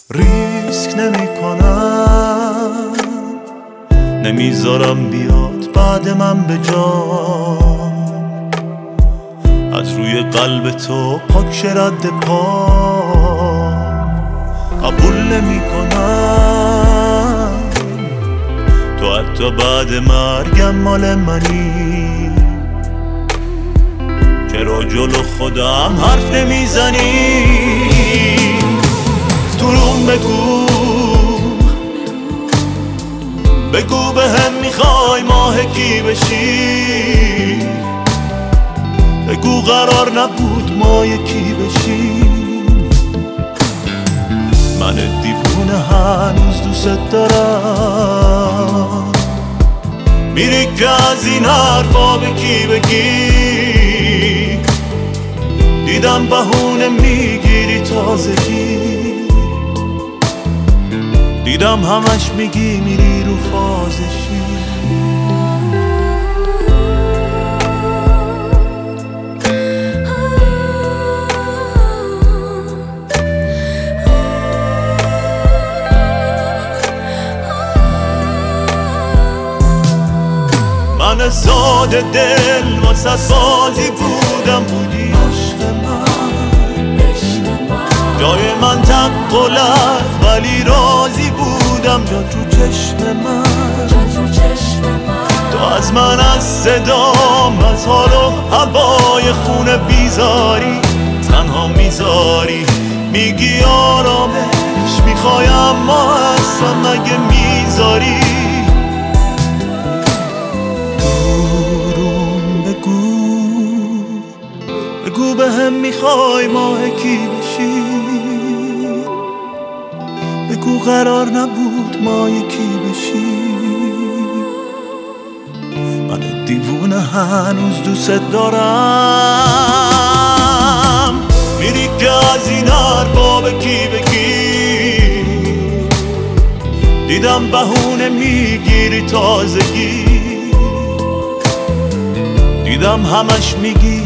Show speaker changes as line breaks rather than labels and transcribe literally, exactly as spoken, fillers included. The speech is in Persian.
ریسک نمی کنم، نمیذارم بیاد بعد من به جا. از روی قلب تو پاک شه رد پا. قبول نمی کنم تو حتی بعد مرگم مال منی. چرا جلو خودم حرف نمیزنی؟ تو روم بگو بگو به هم میخوای ماه کی بشی. بگو قرار نبود ما یکی بشیم. من دیوونه هنوز دوست دارم. میری که از این حرفا به کی بگی؟ دیدم بهونه میگیری تازگی. دیدم همش میگی میری رو فازشی. من ساده دل واسه بازی بودم، بودی عشق من. جای من تقلت ولی راضی بودم جا تو چشم من. تو از من از صدام از حال و هوای خونه بیزاری تنها میذاری. میگی آرامش میخوای اما اصلا مگه میذاری؟ بگو به هم میخوای ماه کی بشی. بگو قرار نبود ما یکی بشی. من دیوونه هنوز دوست دارم. میری که از این حرفا به کی بگی؟ دیدم بهونه میگیری تازگی. دیدم همش میگی